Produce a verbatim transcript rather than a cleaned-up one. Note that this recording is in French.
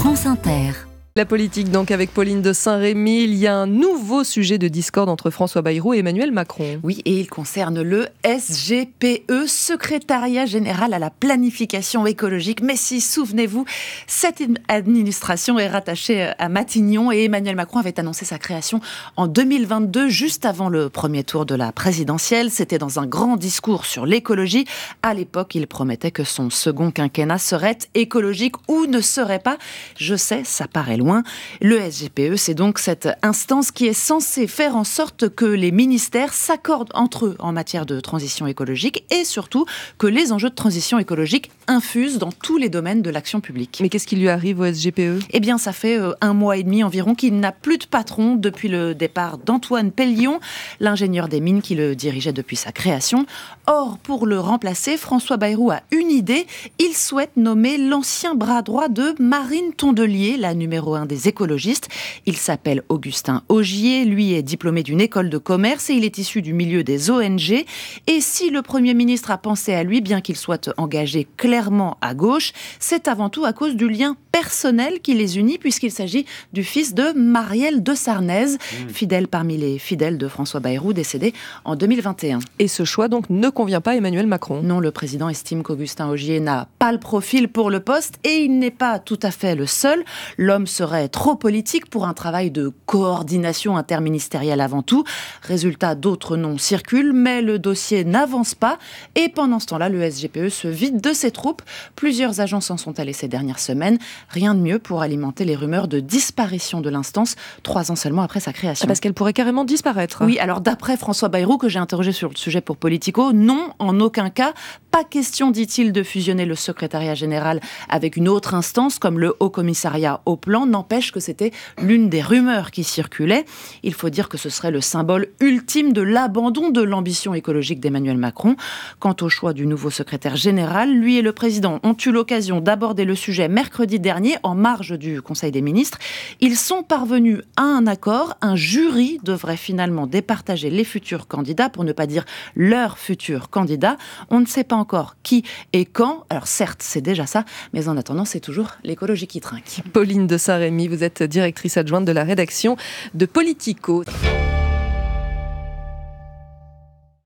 France Inter. La politique donc avec Pauline de Saint-Rémy, il y a un nouveau sujet de discorde entre François Bayrou et Emmanuel Macron. Oui, et il concerne le S G P E, Secrétariat Général à la Planification Écologique. Mais si, souvenez-vous, cette administration est rattachée à Matignon et Emmanuel Macron avait annoncé sa création en deux mille vingt-deux, juste avant le premier tour de la présidentielle. C'était dans un grand discours sur l'écologie. À l'époque, il promettait que son second quinquennat serait écologique ou ne serait pas. Je sais, ça paraît loin. Le S G P E, c'est donc cette instance qui est censée faire en sorte que les ministères s'accordent entre eux en matière de transition écologique et surtout que les enjeux de transition écologique infusent dans tous les domaines de l'action publique. Mais qu'est-ce qui lui arrive au S G P E ? Eh bien, ça fait euh, un mois et demi environ qu'il n'a plus de patron depuis le départ d'Antoine Pellion, l'ingénieur des mines qui le dirigeait depuis sa création. Or, pour le remplacer, François Bayrou a une idée. Il souhaite nommer l'ancien bras droit de Marine Tondelier, la numéro un des écologistes. Il s'appelle Augustin Augier. Lui est diplômé d'une école de commerce et il est issu du milieu des O N G. Et si le Premier ministre a pensé à lui, bien qu'il soit engagé clairement à gauche, c'est avant tout à cause du lien personnel qui les unit, puisqu'il s'agit du fils de Marielle de Sarnez, mmh. fidèle parmi les fidèles de François Bayrou, décédé en deux mille vingt et un. Et ce choix donc ne convient pas à Emmanuel Macron. Non, le président estime qu'Augustin Augier n'a pas le profil pour le poste et il n'est pas tout à fait le seul. L'homme serait trop politique pour un travail de coordination interministérielle avant tout. Résultat, d'autres noms circulent, mais le dossier n'avance pas. Et pendant ce temps-là, le S G P E se vide de ses troupes. Plusieurs agences en sont allées ces dernières semaines. Rien de mieux pour alimenter les rumeurs de disparition de l'instance, trois ans seulement après sa création. Ah, parce qu'elle pourrait carrément disparaître. Oui, alors d'après François Bayrou, que j'ai interrogé sur le sujet pour Politico, non, en aucun cas. Pas question, dit-il, de fusionner le secrétariat général avec une autre instance, comme le Haut Commissariat au Plan. N'empêche que c'était l'une des rumeurs qui circulaient. Il faut dire que ce serait le symbole ultime de l'abandon de l'ambition écologique d'Emmanuel Macron. Quant au choix du nouveau secrétaire général, lui et le président ont eu l'occasion d'aborder le sujet mercredi dernier, en marge du Conseil des ministres. Ils sont parvenus à un accord. Un jury devrait finalement départager les futurs candidats, pour ne pas dire leurs futurs candidats. On ne sait pas encore qui et quand. Alors certes, c'est déjà ça, mais en attendant, c'est toujours l'écologie qui trinque. Pauline de Saint-Rémy, vous êtes directrice adjointe de la rédaction de Politico.